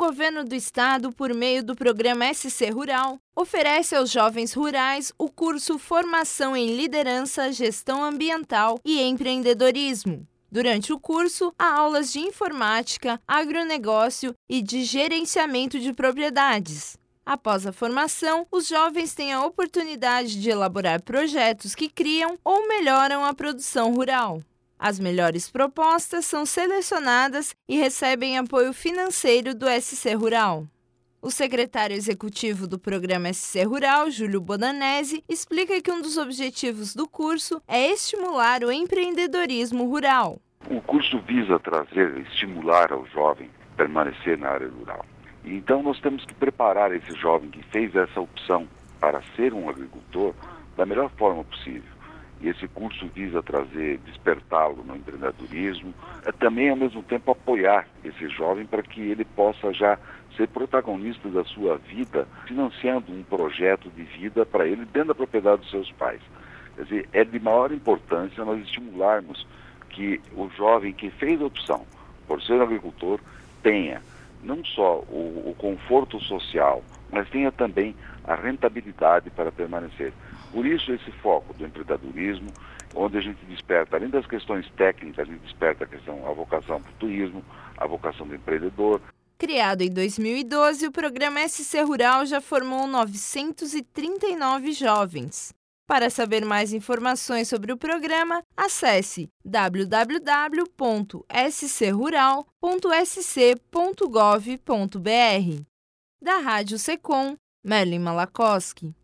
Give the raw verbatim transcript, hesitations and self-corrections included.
Governo do Estado, por meio do programa S C Rural, oferece aos jovens rurais o curso Formação em Liderança, Gestão Ambiental e Empreendedorismo. Durante o curso, há aulas de informática, agronegócio e de gerenciamento de propriedades. Após a formação, os jovens têm a oportunidade de elaborar projetos que criam ou melhoram a produção rural. As melhores propostas são selecionadas e recebem apoio financeiro do S C Rural. O secretário executivo do programa S C Rural, Júlio Bodanese, explica que um dos objetivos do curso é estimular o empreendedorismo rural. O curso visa trazer, estimular ao jovem a permanecer na área rural. Então nós temos que preparar esse jovem que fez essa opção para ser um agricultor da melhor forma possível. E esse curso visa trazer, despertá-lo no empreendedorismo, é também ao mesmo tempo apoiar esse jovem para que ele possa já ser protagonista da sua vida, financiando um projeto de vida para ele dentro da propriedade dos seus pais. Quer dizer, é de maior importância nós estimularmos que o jovem que fez a opção por ser agricultor tenha não só o, o conforto social, mas tenha também a rentabilidade para permanecer. Por isso esse foco do empreendedorismo, onde a gente desperta, além das questões técnicas, a gente desperta a questão, a vocação para o turismo, a vocação do empreendedor. Criado em dois mil e doze, o programa S C Rural já formou novecentos e trinta e nove jovens. Para saber mais informações sobre o programa, acesse w w w ponto s c rural ponto s c ponto gov ponto b r. Da Rádio Secom, Merlin Malakoski.